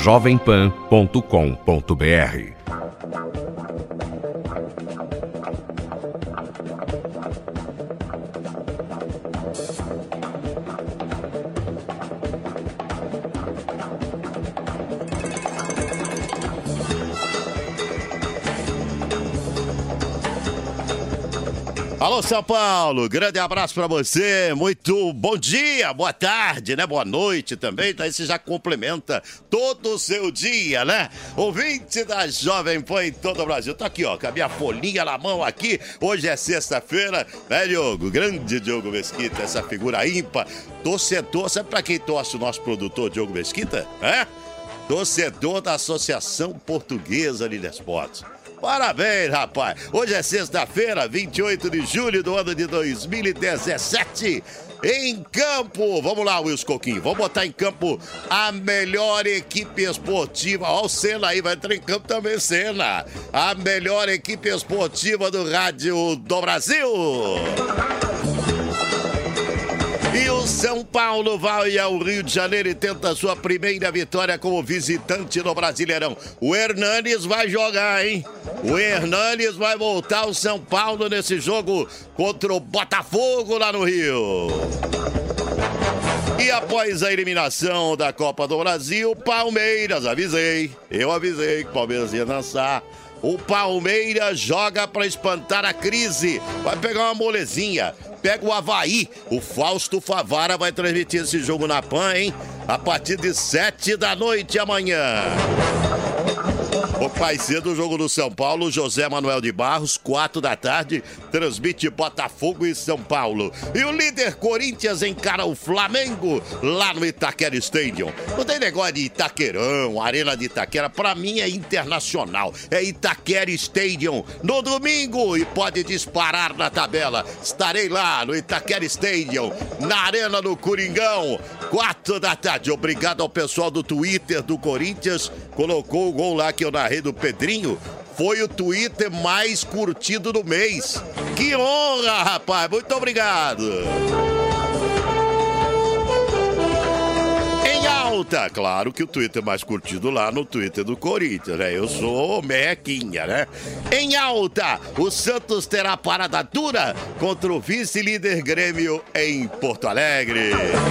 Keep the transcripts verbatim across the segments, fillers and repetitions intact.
jovem pan ponto com ponto br. Alô, São Paulo, grande abraço pra você, muito bom dia, boa tarde, né, boa noite também, daí você já complementa todo o seu dia, né? Ouvinte da Jovem Pan em todo o Brasil, tô aqui, ó, com a minha folhinha na mão aqui, hoje é sexta-feira, né, Diogo? Grande Diogo Mesquita, essa figura ímpar, torcedor, sabe pra quem torce o nosso produtor Diogo Mesquita? É? Torcedor da Associação Portuguesa de Desportos. Parabéns, rapaz. Hoje é sexta-feira, vinte e oito de julho do ano de dois mil e dezessete. Em campo, vamos lá, Wilson Coquinho, vamos botar em campo a melhor equipe esportiva. Ó, o Senna aí, vai entrar em campo também, Senna. A melhor equipe esportiva do rádio do Brasil. E o São Paulo vai ao Rio de Janeiro e tenta a sua primeira vitória como visitante no Brasileirão. O Hernanes vai jogar, hein? O Hernanes vai voltar ao São Paulo nesse jogo contra o Botafogo lá no Rio. E após a eliminação da Copa do Brasil, Palmeiras, avisei, eu avisei que o Palmeiras ia dançar. O Palmeiras joga para espantar a crise. Vai pegar uma molezinha. Pega o Avaí. O Fausto Favara vai transmitir esse jogo na Pan, hein? A partir de sete da noite amanhã. O mais cedo, o jogo do São Paulo, José Manuel de Barros, quatro da tarde, transmite Botafogo e São Paulo. E o líder Corinthians encara o Flamengo lá no Itaquera Stadium. Não tem negócio de Itaquerão, Arena de Itaquera, pra mim é internacional. É Itaquera Stadium no domingo e pode disparar na tabela. Estarei lá no Itaquera Stadium, na Arena do Coringão, quatro da tarde. Obrigado ao pessoal do Twitter do Corinthians, colocou o gol lá que eu narrei do Pedrinho, foi o Twitter mais curtido do mês. Que honra, rapaz, muito obrigado. Em alta, claro que o Twitter mais curtido lá no Twitter do Corinthians, né? Eu sou mequinha, né? Em alta, o Santos terá parada dura contra o vice-líder Grêmio em Porto Alegre.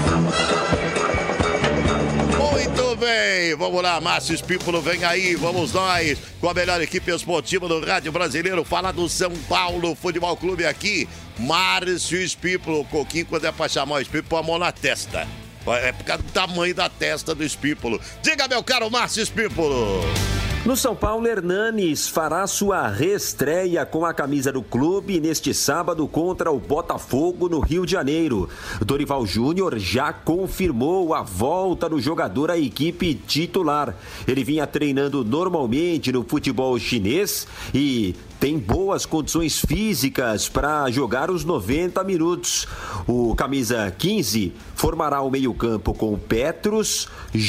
Muito bem, vamos lá, Márcio Espípulo, vem aí, vamos nós, com a melhor equipe esportiva do rádio brasileiro, falar do São Paulo Futebol Clube aqui, Márcio Espípulo, o Coquinho, quando é pra chamar o Espípulo, põe a mão na testa, é por causa do tamanho da testa do Espípulo. Diga, meu caro Márcio Espípulo. No São Paulo, Hernanes fará sua reestreia com a camisa do clube neste sábado contra o Botafogo no Rio de Janeiro. Dorival Júnior já confirmou a volta do jogador à equipe titular. Ele vinha treinando normalmente no futebol chinês e tem boas condições físicas para jogar os noventa minutos. O camisa quinze formará o meio-campo com Petros,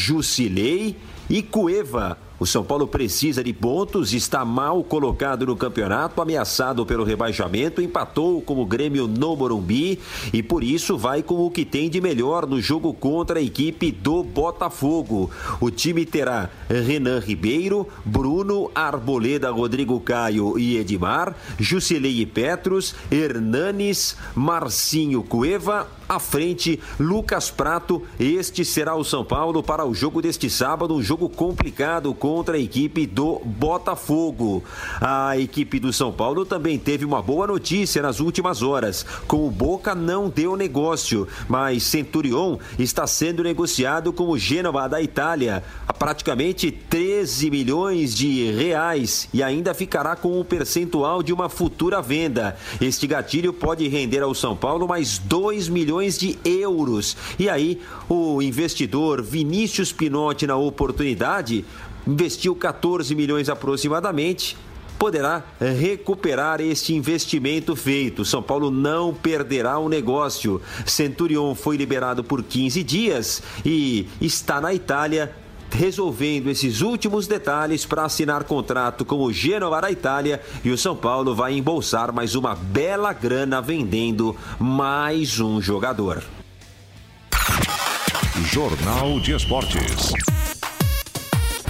Jusilei e Cueva. O São Paulo precisa de pontos, está mal colocado no campeonato, ameaçado pelo rebaixamento, empatou com o Grêmio no Morumbi e por isso vai com o que tem de melhor no jogo contra a equipe do Botafogo. O time terá Renan Ribeiro, Bruno, Arboleda, Rodrigo Caio e Edmar, Jusilei e Petros, Hernanes, Marcinho Cueva, à frente Lucas Prato. Este será o São Paulo para o jogo deste sábado, um jogo complicado contra a equipe do Botafogo. A equipe do São Paulo também teve uma boa notícia nas últimas horas. Com o Boca não deu negócio, mas Centurion está sendo negociado com o Gênova da Itália a praticamente treze milhões de reais e ainda ficará com um percentual de uma futura venda. Este gatilho pode render ao São Paulo mais dois milhões de euros. E aí o investidor Vinícius Pinotti, na oportunidade, investiu quatorze milhões aproximadamente, poderá recuperar este investimento feito. São Paulo não perderá o negócio. Centurion foi liberado por quinze dias e está na Itália resolvendo esses últimos detalhes para assinar contrato com o Gênova da Itália, e o São Paulo vai embolsar mais uma bela grana vendendo mais um jogador. Jornal de Esportes.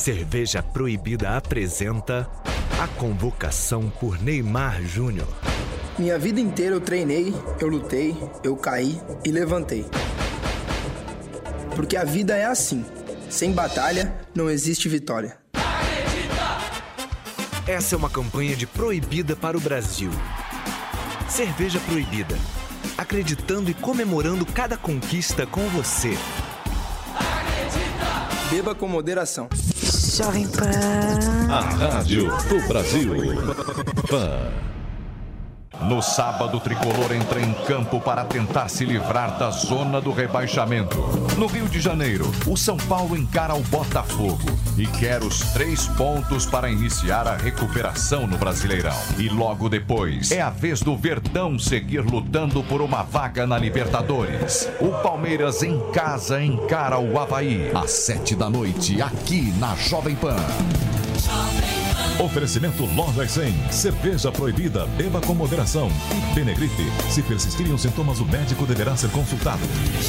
Cerveja Proibida apresenta a convocação por Neymar Júnior. Minha vida inteira eu treinei, eu lutei, eu caí e levantei. Porque a vida é assim. Sem batalha, não existe vitória. Essa é uma campanha de Proibida para o Brasil. Cerveja Proibida. Acreditando e comemorando cada conquista com você. Beba com moderação. Jovem Pan. A rádio do Brasil. Pan. No sábado, o Tricolor entra em campo para tentar se livrar da zona do rebaixamento. No Rio de Janeiro, o São Paulo encara o Botafogo e quer os três pontos para iniciar a recuperação no Brasileirão. E logo depois, é a vez do Verdão seguir lutando por uma vaga na Libertadores. O Palmeiras em casa encara o Avaí às sete da noite, aqui na Jovem Pan. Oferecimento Lojas cem. Cerveja proibida, beba com moderação. E Benegrife. Se persistirem os sintomas, o médico deverá ser consultado.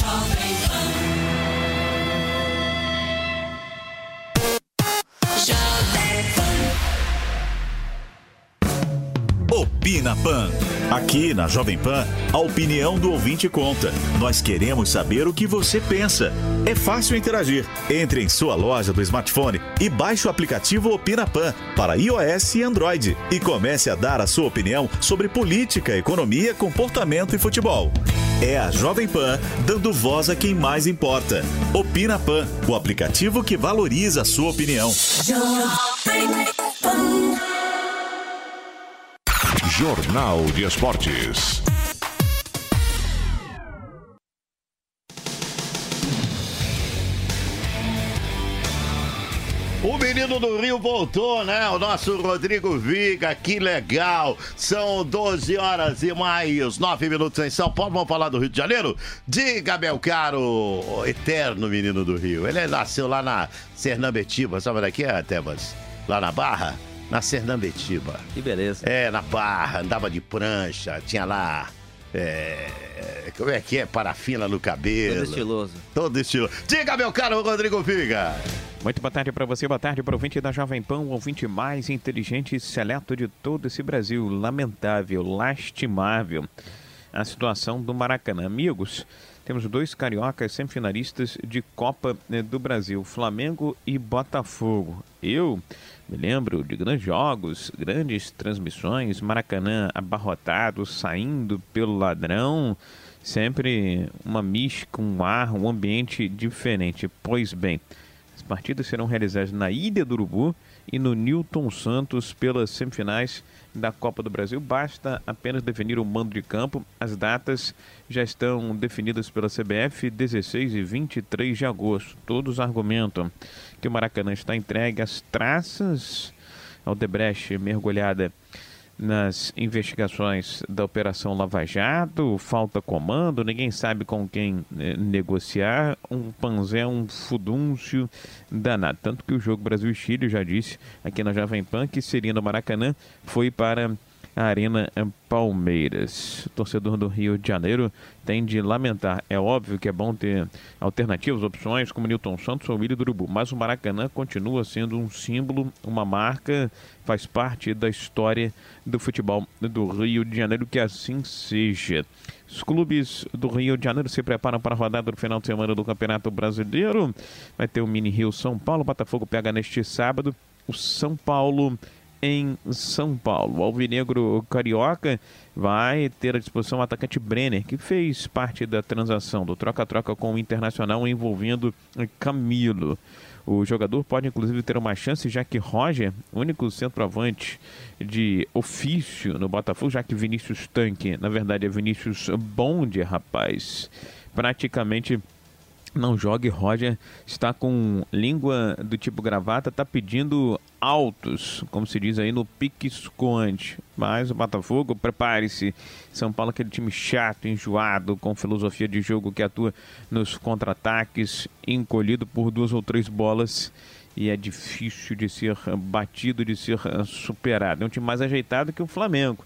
Opina Pan. Aqui na Jovem Pan, a opinião do ouvinte conta. Nós queremos saber o que você pensa. É fácil interagir. Entre em sua loja do smartphone e baixe o aplicativo Opina Pan para iOS e Android e comece a dar a sua opinião sobre política, economia, comportamento e futebol. É a Jovem Pan dando voz a quem mais importa. Opina Pan, o aplicativo que valoriza a sua opinião. Jovem Pan. Jornal de Esportes. O menino do Rio voltou, né? O nosso Rodrigo Viga, que legal. São doze horas e mais nove minutos em São Paulo. Vamos falar do Rio de Janeiro? Diga, meu caro, o eterno menino do Rio. Ele nasceu lá na Sernambetiba, sabe daqui é, Tebas? Lá na Barra? Na Sernambetiba. Que beleza. É, na Barra, andava de prancha, tinha lá... É, como é que é? Parafina no cabelo. Todo estiloso. Todo estiloso. Diga, meu caro Rodrigo Viga. Muito boa tarde para você, boa tarde para o ouvinte da Jovem Pan, o ouvinte mais inteligente e seleto de todo esse Brasil. Lamentável, lastimável a situação do Maracanã. Amigos, temos dois cariocas semifinalistas de Copa do Brasil, Flamengo e Botafogo. Eu me lembro de grandes jogos, grandes transmissões, Maracanã abarrotado, saindo pelo ladrão, sempre uma mística, um ar, um ambiente diferente. Pois bem, as partidas serão realizadas na Ilha do Urubu e no Newton Santos pelas semifinais da Copa do Brasil. Basta apenas definir o mando de campo. As datas já estão definidas pela C B F, dezesseis e vinte e três de agosto. Todos argumentam que o Maracanã está entregue às traças. A Odebrecht mergulhada nas investigações da Operação Lava Jato, falta comando, ninguém sabe com quem eh, negociar, um panzé, um fudúncio danado. Tanto que o jogo Brasil e Chile, já disse aqui na Jovem Pan, que seria no Maracanã, foi para a Arena Palmeiras. O torcedor do Rio de Janeiro tem de lamentar. É óbvio que é bom ter alternativas, opções como Newton Santos ou Ilha do Urubu, mas o Maracanã continua sendo um símbolo, uma marca, faz parte da história do futebol do Rio de Janeiro, que assim seja. Os clubes do Rio de Janeiro se preparam para a rodada do final de semana do Campeonato Brasileiro. Vai ter o Mini Rio São Paulo. O Botafogo pega neste sábado o São Paulo em São Paulo. O alvinegro carioca vai ter à disposição o atacante Brenner, que fez parte da transação do troca-troca com o Internacional envolvendo Camilo. O jogador pode inclusive ter uma chance, já que Roger, único centroavante de ofício no Botafogo, já que Vinícius Tanque, na verdade é Vinícius Bonde, rapaz, praticamente não joga. Roger está com língua do tipo gravata, está pedindo altos, como se diz aí, no pique-esconde. Mas o Botafogo, prepare-se. São Paulo, aquele time chato, enjoado, com filosofia de jogo que atua nos contra-ataques, encolhido por duas ou três bolas, e é difícil de ser batido, de ser superado. É um time mais ajeitado que o Flamengo,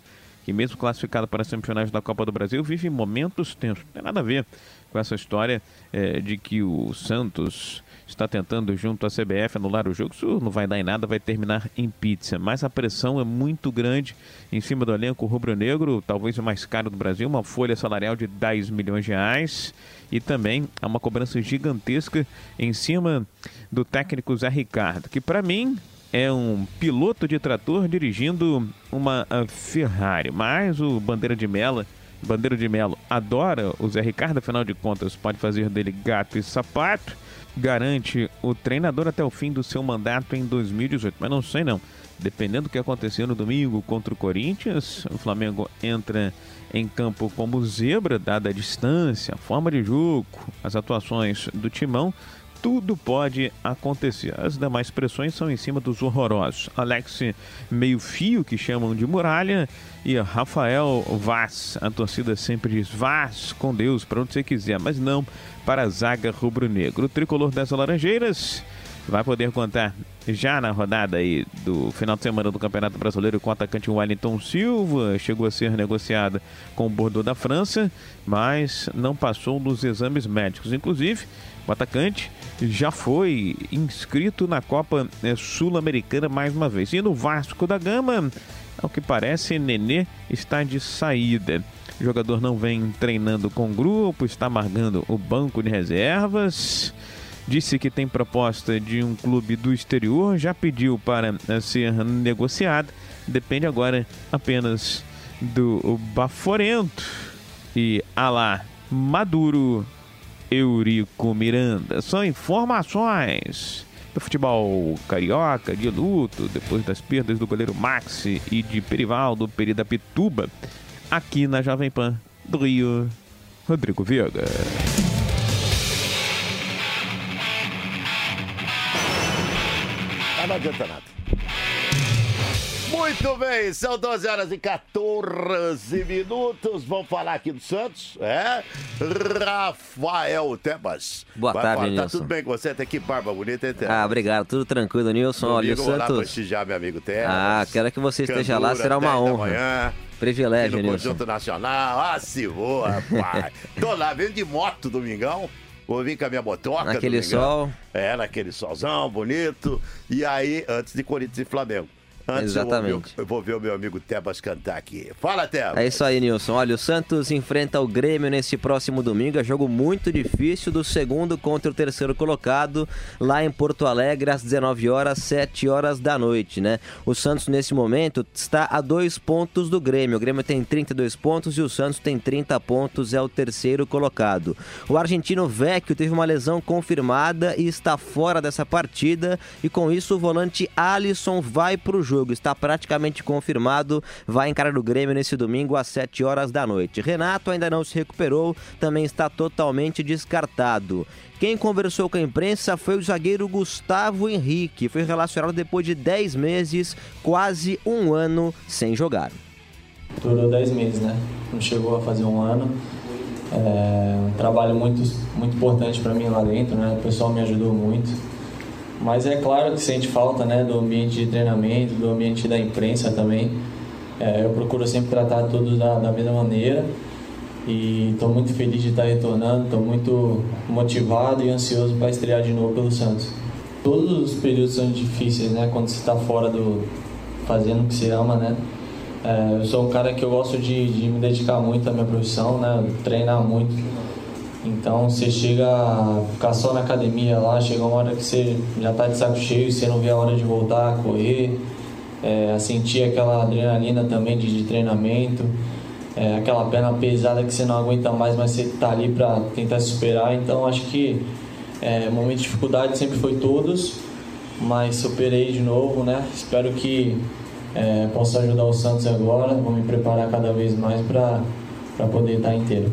que mesmo classificado para as semifinais da Copa do Brasil, vive momentos tensos. Não tem nada a ver com essa história é, de que o Santos está tentando, junto à C B F, anular o jogo. Isso não vai dar em nada, vai terminar em pizza. Mas a pressão é muito grande em cima do elenco rubro-negro, talvez o mais caro do Brasil, uma folha salarial de dez milhões de reais. E também há uma cobrança gigantesca em cima do técnico Zé Ricardo, que para mim é um piloto de trator dirigindo uma Ferrari. Mas o Bandeira de Melo, Bandeira de Melo adora o Zé Ricardo, afinal de contas pode fazer dele gato e sapato. Garante o treinador até o fim do seu mandato em dois mil e dezoito. Mas não sei não. Dependendo do que acontecer no domingo contra o Corinthians, o Flamengo entra em campo como zebra, dada a distância, a forma de jogo, as atuações do Timão. Tudo pode acontecer. As demais pressões são em cima dos horrorosos. Alex Meio Fio, que chamam de Muralha, e Rafael Vaz. A torcida sempre diz: Vaz, com Deus, para onde você quiser, mas não para a zaga rubro-negro. O tricolor das Laranjeiras vai poder contar já na rodada aí do final de semana do Campeonato Brasileiro com o atacante Wellington Silva. Chegou a ser negociado com o Bordeaux da França, mas não passou nos exames médicos. Inclusive, o atacante já foi inscrito na Copa Sul-Americana mais uma vez. E no Vasco da Gama, ao que parece, Nenê está de saída. O jogador não vem treinando com o grupo, está amargando o banco de reservas. Disse que tem proposta de um clube do exterior, já pediu para ser negociado. Depende agora apenas do Baforento. E alá, Maduro, Eurico Miranda. São informações do futebol carioca, de luto, depois das perdas do goleiro Maxi e de Perivaldo Peridapituba. Aqui na Jovem Pan do Rio, Rodrigo Viega. Não adianta nada. Muito bem, são doze horas e quatorze minutos. Vamos falar aqui do Santos. É, Rafael Tebas. Boa Vai tarde, falar. Nilson. Tá tudo bem com você? Tem que barba bonita, hein, Tebas? Ah, obrigado. Tudo tranquilo, Nilson. Olha, o Santos. Lá Santos... prestigiar meu amigo Tebas. Ah, quero que você esteja Candura, lá, será uma dez da honra. manhã, Privilégio, aqui no Nilson. Conjunto Nacional. Ah, se voa, rapaz. Tô lá, vendo de moto domingão. Vou vir com a minha motoca. Naquele domingão. sol. É, naquele solzão bonito. E aí, antes de Corinthians e Flamengo. Antes Exatamente. Eu vou, ver, eu vou ver o meu amigo Tebas cantar aqui. Fala, Tebas. É isso aí, Nilson. Olha, o Santos enfrenta o Grêmio nesse próximo domingo. É jogo muito difícil, do segundo contra o terceiro colocado, lá em Porto Alegre, às dezenove horas, sete horas da noite, né? O Santos, nesse momento, está a dois pontos do Grêmio. O Grêmio tem trinta e dois pontos e o Santos tem trinta pontos, é o terceiro colocado. O argentino Vecchio teve uma lesão confirmada e está fora dessa partida, e com isso o volante Alisson vai para o jogo. Está praticamente confirmado, vai encarar o Grêmio nesse domingo às sete horas da noite. Renato ainda não se recuperou, também está totalmente descartado. Quem conversou com a imprensa foi o zagueiro Gustavo Henrique, foi relacionado depois de dez meses, quase um ano sem jogar. Durou dez meses, né? Não chegou a fazer um ano. É um trabalho muito, muito importante para mim lá dentro, né? O pessoal me ajudou muito. Mas é claro que sente falta, né, do ambiente de treinamento, do ambiente da imprensa também. É, eu procuro sempre tratar todos da, da mesma maneira e estou muito feliz de estar retornando, estou muito motivado e ansioso para estrear de novo pelo Santos. Todos os períodos são difíceis, né, quando você está fora do fazendo o que você ama, né. É, eu sou um cara que eu gosto de, de me dedicar muito à minha profissão, né, treinar muito. Então você chega a ficar só na academia lá, chega uma hora que você já está de saco cheio e você não vê a hora de voltar a correr, é, a sentir aquela adrenalina também de, de treinamento, é, aquela perna pesada que você não aguenta mais, mas você está ali para tentar superar. Então acho que é, momento de dificuldade sempre foi todos, mas superei de novo, né? Espero que é, possa ajudar o Santos agora, vou me preparar cada vez mais para poder estar inteiro.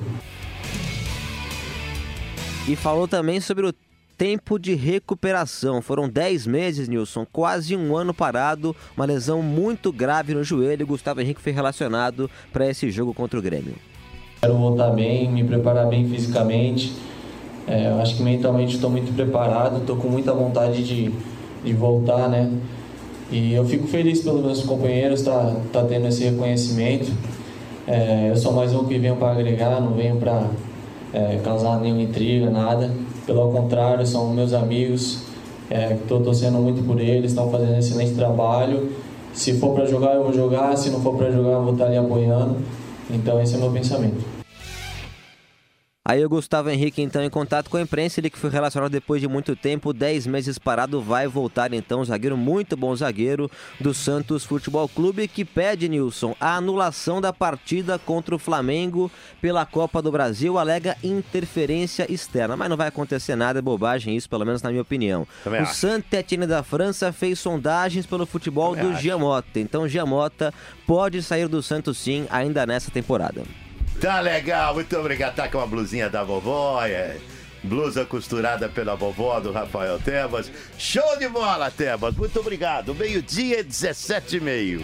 E falou também sobre o tempo de recuperação. Foram dez meses, Nilson, quase um ano parado, uma lesão muito grave no joelho. Gustavo Henrique foi relacionado para esse jogo contra o Grêmio. Quero voltar bem, me preparar bem fisicamente. É, eu acho que mentalmente estou muito preparado, estou com muita vontade de, de voltar, né? E eu fico feliz pelos meus companheiros, tá, tá tendo esse reconhecimento. É, eu sou mais um que venho para agregar, não venho para é, causar nenhuma intriga, nada. Pelo contrário, são meus amigos, estou é, torcendo muito por eles, estão fazendo um excelente trabalho. Se for para jogar, eu vou jogar, se não for para jogar, eu vou estar ali apoiando. Então esse é o meu pensamento. Aí o Gustavo Henrique, então, em contato com a imprensa, ele que foi relacionado depois de muito tempo, dez meses parado, vai voltar, então, zagueiro, muito bom zagueiro do Santos Futebol Clube, que pede, Nilson, a anulação da partida contra o Flamengo pela Copa do Brasil, alega interferência externa, mas não vai acontecer nada, é bobagem isso, pelo menos na minha opinião. Também o Saint-Étienne da França fez sondagens pelo futebol Também do Giamota, então Giamota pode sair do Santos sim, ainda nessa temporada. Tá legal, muito obrigado. Tá com a blusinha da vovó, é blusa costurada pela vovó do Rafael Tebas. Show de bola, Tebas, muito obrigado. Meio-dia, dezessete e meio.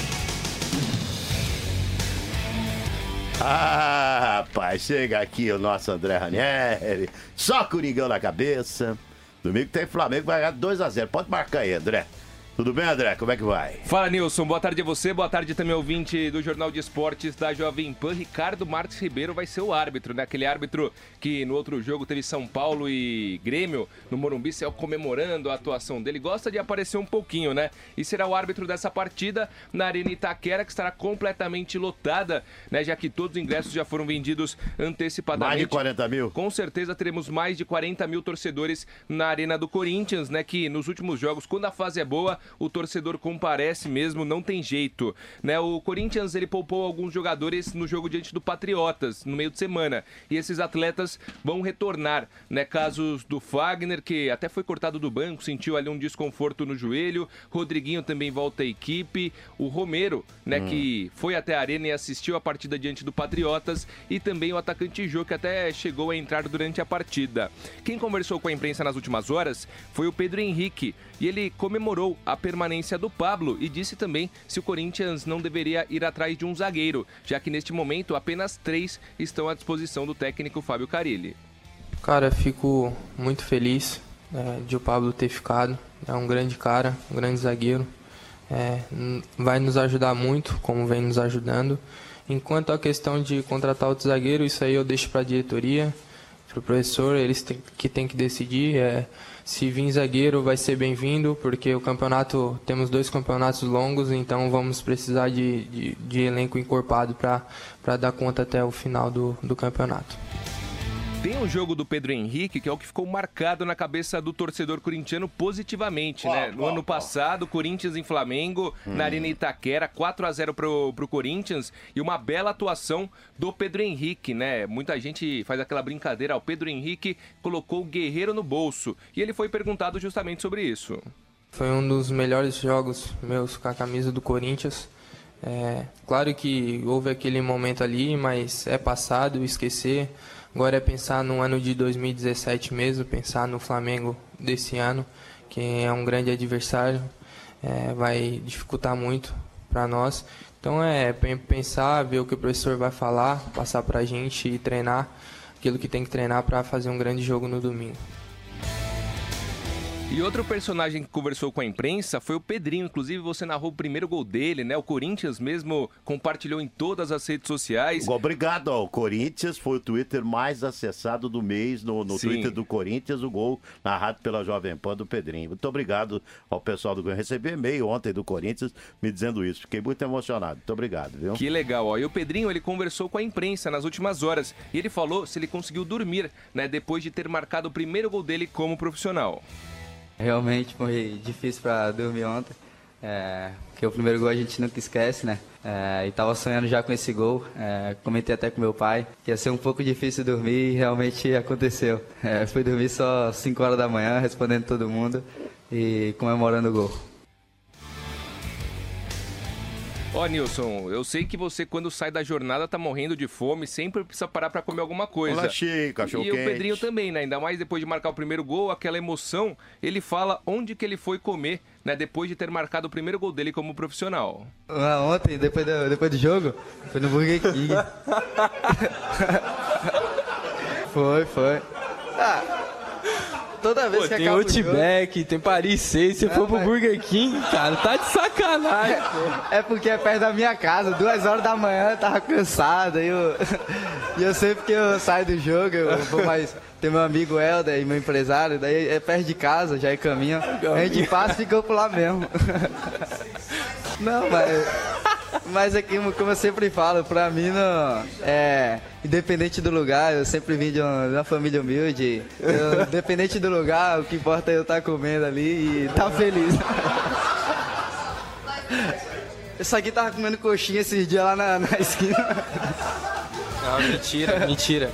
Ah, rapaz, chega aqui o nosso André Ranieri. Só Coringão na cabeça. Domingo tem Flamengo, vai ganhar dois a zero. Pode marcar aí, André. Tudo bem, André? Como é que vai? Fala, Nilson. Boa tarde a você. Boa tarde também, ouvinte do Jornal de Esportes da Jovem Pan. Ricardo Marques Ribeiro vai ser o árbitro, né? Aquele árbitro que no outro jogo teve São Paulo e Grêmio no Morumbi, saiu comemorando a atuação dele. Gosta de aparecer um pouquinho, né? E será o árbitro dessa partida na Arena Itaquera, que estará completamente lotada, né? Já que todos os ingressos já foram vendidos antecipadamente. Mais de quarenta mil? Com certeza teremos mais de quarenta mil torcedores na Arena do Corinthians, né? Que nos últimos jogos, quando a fase é boa, o torcedor comparece mesmo, não tem jeito, né? O Corinthians, ele poupou alguns jogadores no jogo diante do Patriotas, no meio de semana, e esses atletas vão retornar, né? Casos do Fagner, que até foi cortado do banco, sentiu ali um desconforto no joelho, Rodriguinho também volta à equipe, o Romero, né? Hum. Que foi até a Arena e assistiu a partida diante do Patriotas, e também o atacante Jô, que até chegou a entrar durante a partida. Quem conversou com a imprensa nas últimas horas foi o Pedro Henrique, e ele comemorou a permanência do Pablo e disse também se o Corinthians não deveria ir atrás de um zagueiro, já que neste momento apenas três estão à disposição do técnico Fábio Carille. Cara, fico muito feliz é, de o Pablo ter ficado, é um grande cara, um grande zagueiro, é, vai nos ajudar muito, como vem nos ajudando. Enquanto a questão de contratar outro zagueiro, isso aí eu deixo para a diretoria, para o professor, eles têm, que tem que decidir. É, se vir zagueiro vai ser bem-vindo, porque o campeonato, temos dois campeonatos longos, então vamos precisar de, de, de elenco encorpado para dar conta até o final do, do campeonato. Tem um jogo do Pedro Henrique, que é o que ficou marcado na cabeça do torcedor corintiano positivamente, oh, né? No oh, ano passado, oh. Corinthians em Flamengo, hum. na Arena Itaquera, quatro a zero pro, pro Corinthians, e uma bela atuação do Pedro Henrique, né? Muita gente faz aquela brincadeira, o Pedro Henrique colocou o guerreiro no bolso, e ele foi perguntado justamente sobre isso. Foi um dos melhores jogos meus com a camisa do Corinthians. É, claro que houve aquele momento ali, mas é passado, esquecer. Agora é pensar no ano de dois mil e dezessete mesmo, pensar no Flamengo desse ano, que é um grande adversário, é, vai dificultar muito para nós. Então é pensar, ver o que o professor vai falar, passar para a gente e treinar aquilo que tem que treinar para fazer um grande jogo no domingo. E outro personagem que conversou com a imprensa foi o Pedrinho. Inclusive, você narrou o primeiro gol dele, né? O Corinthians mesmo compartilhou em todas as redes sociais. Obrigado ao Corinthians, foi o Twitter mais acessado do mês no, no Twitter do Corinthians, o gol narrado pela Jovem Pan do Pedrinho. Muito obrigado ao pessoal do Corinthians. Recebi e-mail ontem do Corinthians me dizendo isso. Fiquei muito emocionado. Muito obrigado, viu? Que legal, ó. E o Pedrinho, ele conversou com a imprensa nas últimas horas. E ele falou se ele conseguiu dormir, né? Depois de ter marcado o primeiro gol dele como profissional. Realmente foi difícil para dormir ontem, é, porque o primeiro gol a gente nunca esquece, né? É, e tava sonhando já com esse gol, é, comentei até com meu pai que ia ser um pouco difícil dormir e realmente aconteceu. É, fui dormir só cinco horas da manhã, respondendo todo mundo e comemorando o gol. Ó, Nilson, eu sei que você, quando sai da jornada, tá morrendo de fome, sempre precisa parar pra comer alguma coisa. Lanchinho, cachorro quente. E o Pedrinho também, né? Ainda mais depois de marcar o primeiro gol, aquela emoção, ele fala onde que ele foi comer, né? Depois de ter marcado o primeiro gol dele como profissional. Ah, ontem, depois do, depois do jogo, foi no Burger King. foi, foi. Ah, Toda vez Pô, que tem acaba o jogo... Outback, tem Paris seis, você É, foi pro mas- Burger King, cara, tá de sacanagem, pô. É porque é perto da minha casa, duas horas da manhã, eu tava cansado, e eu, e eu sempre que eu saio do jogo, eu vou mais... Tem meu amigo Helder e meu empresário, daí é perto de casa, já é caminho, a gente passa e fica por lá mesmo. Não, mas... Mas é que, como eu sempre falo, pra mim, não, é, independente do lugar, eu sempre vim de uma, de uma família humilde. Eu, independente do lugar, o que importa é eu estar comendo ali e estar feliz. Isso aqui tava comendo coxinha esses dias lá na, na esquina. Não, mentira, mentira.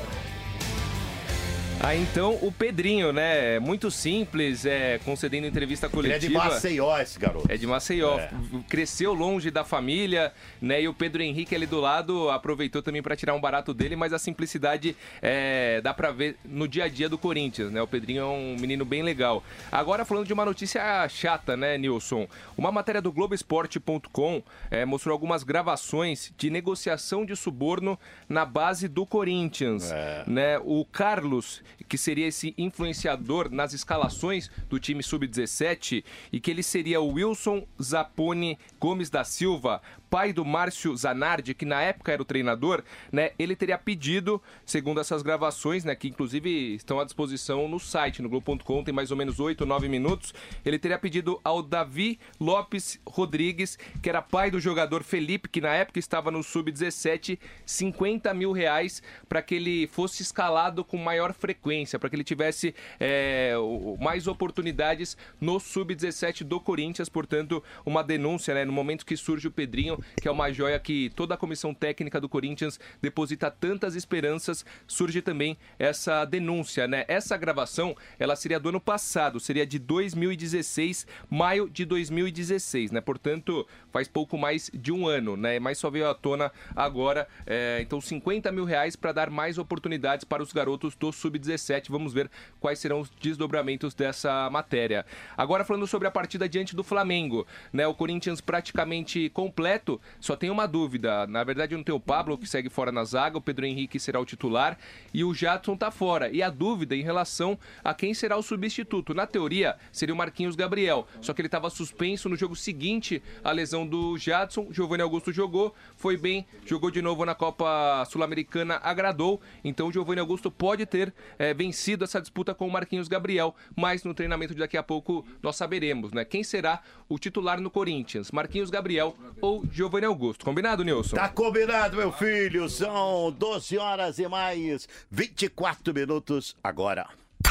Ah, então o Pedrinho, né? Muito simples, é, concedendo entrevista coletiva. Ele é de Maceió, esse garoto. É de Maceió. É. Cresceu longe da família, né? E o Pedro Henrique ali do lado aproveitou também para tirar um barato dele, mas a simplicidade é, dá para ver no dia a dia do Corinthians, né? O Pedrinho é um menino bem legal. Agora falando de uma notícia chata, né, Nilson? Uma matéria do Globo Esporte ponto com é, mostrou algumas gravações de negociação de suborno na base do Corinthians, É. né? O Carlos, que seria esse influenciador nas escalações do time sub dezessete, e que ele seria o Wilson Zapone Gomes da Silva, pai do Márcio Zanardi, que na época era o treinador, né? Ele teria pedido, segundo essas gravações, né, que inclusive estão à disposição no site, no Globo ponto com, tem mais ou menos oito, nove minutos, ele teria pedido ao Davi Lopes Rodrigues, que era pai do jogador Felipe, que na época estava no sub dezessete, cinquenta mil reais para que ele fosse escalado com maior frequência, para que ele tivesse é, o- mais oportunidades no sub dezessete do Corinthians. Portanto, uma denúncia, né, no momento que surge o Pedrinho, que é uma joia que toda a comissão técnica do Corinthians deposita tantas esperanças, surge também essa denúncia, né? Essa gravação, ela seria do ano passado, seria de dois mil e dezesseis, maio de dois mil e dezesseis, né? Portanto, faz pouco mais de um ano, né? Mas só veio à tona agora, é, então cinquenta mil reais para dar mais oportunidades para os garotos do sub dezessete. Vamos ver quais serão os desdobramentos dessa matéria. Agora falando sobre a partida diante do Flamengo, né? O Corinthians praticamente completo, só tem uma dúvida. Na verdade, não tem o Pablo, que segue fora na zaga, o Pedro Henrique será o titular e o Jadson tá fora. E a dúvida em relação a quem será o substituto. Na teoria, seria o Marquinhos Gabriel, só que ele estava suspenso no jogo seguinte à lesão do Jadson. Giovanni Augusto jogou, foi bem, jogou de novo na Copa Sul-Americana, agradou. Então o Giovanni Augusto pode ter é, vencido essa disputa com o Marquinhos Gabriel, mas no treinamento de daqui a pouco nós saberemos, né? Quem será o titular no Corinthians, Marquinhos Gabriel ou Giovanni Augusto. Combinado, Nilson? Tá combinado, meu filho. São doze horas e mais vinte e quatro minutos agora.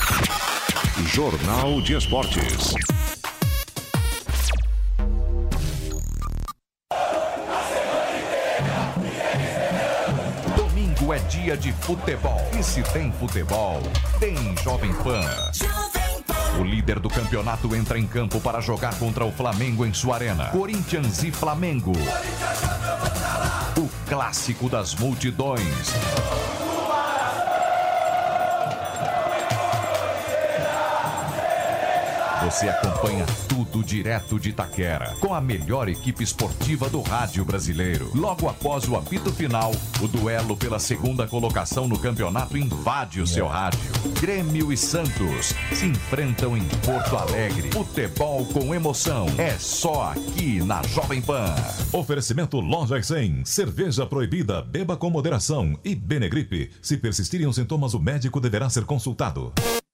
Jornal de Esportes. Domingo é dia de futebol. E se tem futebol, tem Jovem Pan. O líder do campeonato entra em campo para jogar contra o Flamengo em sua arena. Corinthians e Flamengo. O clássico das multidões. Você acompanha tudo direto de Itaquera, com a melhor equipe esportiva do rádio brasileiro. Logo após o apito final, o duelo pela segunda colocação no campeonato invade o seu rádio. Grêmio e Santos se enfrentam em Porto Alegre. Futebol com emoção é só aqui na Jovem Pan. Oferecimento Loja cem. Cerveja proibida, beba com moderação. E Benegripe. Se persistirem os sintomas, o médico deverá ser consultado.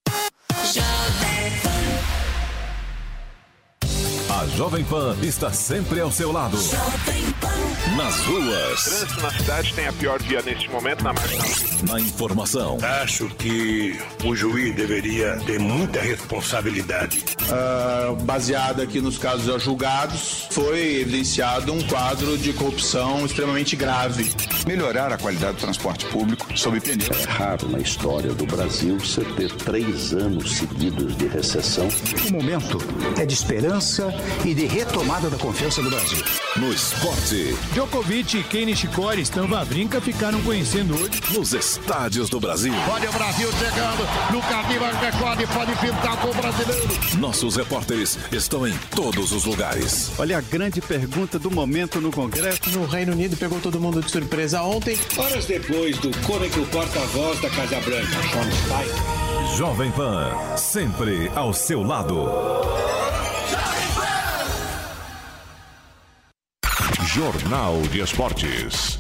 A Jovem Pan está sempre ao seu lado. Nas ruas. Trânsito na cidade tem a pior via neste momento na marginal. Na informação. Acho que o juiz deveria ter muita responsabilidade. Uh, baseado aqui nos casos já julgados, foi evidenciado um quadro de corrupção extremamente grave. Melhorar a qualidade do transporte público sob pneu. É raro na história do Brasil você ter três anos seguidos de recessão. O momento é de esperança e de retomada da confiança do Brasil. No esporte. Djokovic e Kei Nishikori, Stan Wawrinka ficaram conhecendo hoje. Nos estádios do Brasil. Olha o Brasil chegando no caminho, recorde, pode pintar com o brasileiro. Nossos repórteres estão em todos os lugares. Olha a grande pergunta do momento no Congresso. No Reino Unido pegou todo mundo de surpresa ontem. Horas depois do Como é que o porta-voz da Casa Branca, Sean Spicer, Jovem Pan, sempre ao seu lado. Jornal de Esportes.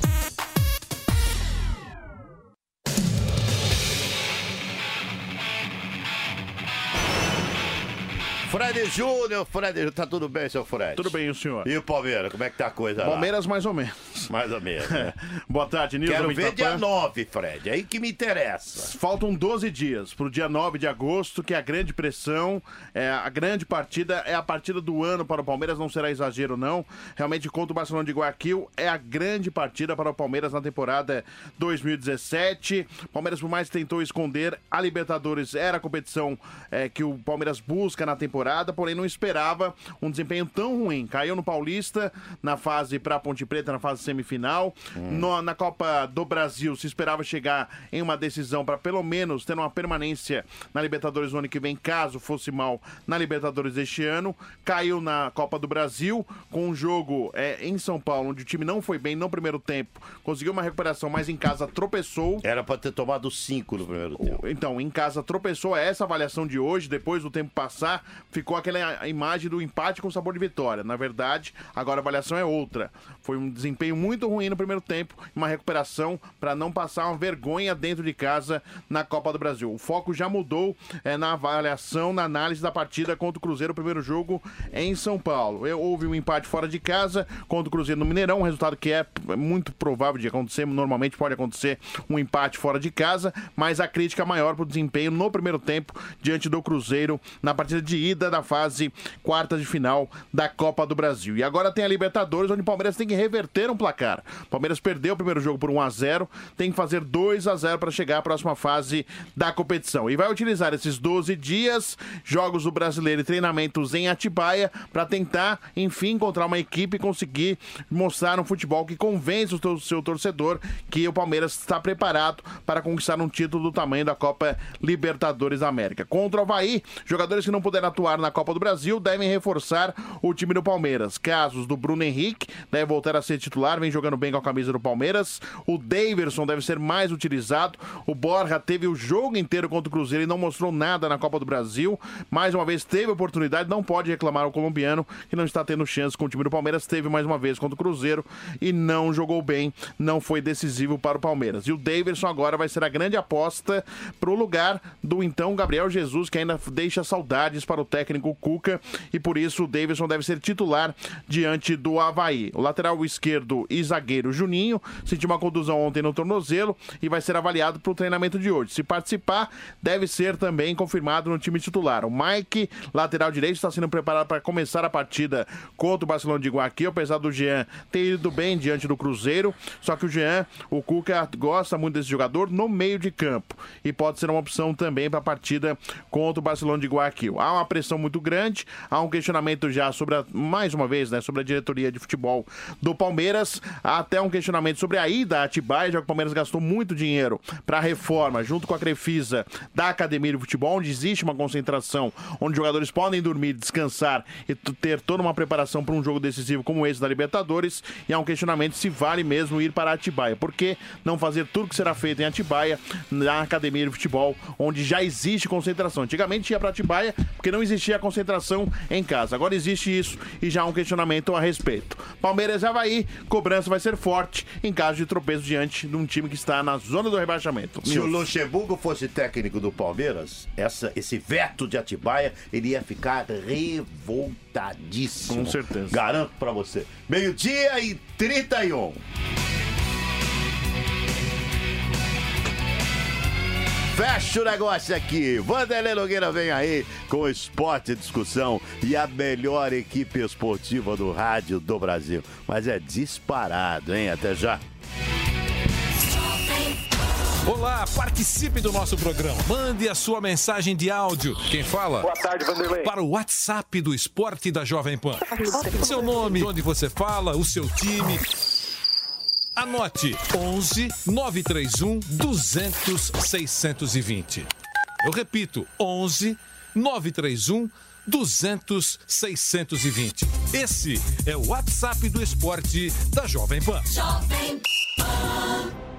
Fred Júnior, Fred, tá tudo bem, seu Fred? Tudo bem, o senhor? E o Palmeiras, como é que tá a coisa lá? Palmeiras, mais ou menos. Mais ou menos, né? Boa tarde, Nilson. Quero ver dia nove, Fred, aí que me interessa. Faltam doze dias pro dia nove de agosto, que é a grande pressão, é a grande partida, é a partida do ano para o Palmeiras, não será exagero não. Realmente, contra o Barcelona de Guayaquil, é a grande partida para o Palmeiras na temporada dois mil e dezessete. Palmeiras, por mais que tentou esconder, a Libertadores era a competição é, que o Palmeiras busca na temporada, porém não esperava um desempenho tão ruim. Caiu no Paulista, na fase para Ponte Preta, na fase semifinal. Hum. No, na Copa do Brasil se esperava chegar em uma decisão para pelo menos ter uma permanência na Libertadores no ano que vem, caso fosse mal na Libertadores deste ano. Caiu na Copa do Brasil, com um jogo é, em São Paulo, onde o time não foi bem no primeiro tempo. Conseguiu uma recuperação, mas em casa tropeçou. Era para ter tomado cinco no primeiro tempo. Então, em casa tropeçou. É essa avaliação de hoje, depois do tempo passar, ficou aquela imagem do empate com sabor de vitória. Na verdade, agora a avaliação é outra. Foi um desempenho muito ruim no primeiro tempo, uma recuperação para não passar uma vergonha dentro de casa na Copa do Brasil. O foco já mudou é, na avaliação, na análise da partida contra o Cruzeiro, o primeiro jogo em São Paulo. Houve um empate fora de casa contra o Cruzeiro no Mineirão, um resultado que é muito provável de acontecer, normalmente pode acontecer um empate fora de casa, mas a crítica maior para o desempenho no primeiro tempo diante do Cruzeiro na partida de ida da fase quarta de final da Copa do Brasil. E agora tem a Libertadores, onde o Palmeiras tem que reverter um placar. O Palmeiras perdeu o primeiro jogo por um a zero, tem que fazer dois a zero para chegar à próxima fase da competição. E vai utilizar esses doze dias, jogos do Brasileiro e treinamentos em Atibaia, para tentar, enfim, encontrar uma equipe e conseguir mostrar um futebol que convence o seu torcedor que o Palmeiras está preparado para conquistar um título do tamanho da Copa Libertadores da América. Contra o Avaí, jogadores que não puderam atuar na Copa do Brasil devem reforçar o time do Palmeiras. Casos do Bruno Henrique, deve voltar a ser titular, vem jogando bem com a camisa do Palmeiras. O Daverson deve ser mais utilizado. O Borja teve o jogo inteiro contra o Cruzeiro e não mostrou nada na Copa do Brasil. Mais uma vez teve oportunidade, não pode reclamar o colombiano, que não está tendo chance com o time do Palmeiras. Teve mais uma vez contra o Cruzeiro e não jogou bem, não foi decisivo para o Palmeiras. E o Daverson agora vai ser a grande aposta para o lugar do então Gabriel Jesus, que ainda deixa saudades para o técnico Cuca, e por isso o Daverson deve ser titular diante do Avaí. O lateral esquerdo e zagueiro Juninho sentiu uma contusão ontem no tornozelo e vai ser avaliado para o treinamento de hoje. Se participar, deve ser também confirmado no time titular. O Mike, lateral direito, está sendo preparado para começar a partida contra o Barcelona de Guayaquil, apesar do Jean ter ido bem diante do Cruzeiro, só que o Jean, o Cuca gosta muito desse jogador no meio de campo e pode ser uma opção também para a partida contra o Barcelona de Guayaquil. Há uma pressão muito grande, há um questionamento já sobre, a, mais uma vez, né, sobre a diretoria de futebol do Palmeiras, há até um questionamento sobre a ida a Atibaia, já que o Palmeiras gastou muito dinheiro para a reforma, junto com a Crefisa da Academia de Futebol, onde existe uma concentração, onde os jogadores podem dormir, descansar e ter toda uma preparação para um jogo decisivo como esse da Libertadores, e há um questionamento se vale mesmo ir para Atibaia. Por que não fazer tudo que será feito em Atibaia, na Academia de Futebol, onde já existe concentração? Antigamente ia para Atibaia porque não existia a concentração em casa. Agora existe isso e já há um questionamento a respeito. Palmeiras e Avaí, cobrança vai ser forte em caso de tropeço diante de um time que está na zona do rebaixamento. Se o Luxemburgo fosse técnico do Palmeiras, essa, esse veto de Atibaia, ele ia ficar revoltadíssimo. Com certeza. Garanto pra você. Meio-dia e trinta e um. Fecha o negócio aqui. Vanderlei Nogueira vem aí com esporte, discussão e a melhor equipe esportiva do rádio do Brasil. Mas é disparado, hein? Até já. Olá, participe do nosso programa. Mande a sua mensagem de áudio. Quem fala? Boa tarde, Vanderlei. Para o WhatsApp do Esporte da Jovem Pan. Seu nome, onde você fala, o seu time. Anote onze nove três um duzentos seiscentos e vinte. Eu repito, onze nove três um duzentos seiscentos e vinte. Esse é o WhatsApp do Esporte da Jovem Pan. Jovem Pan.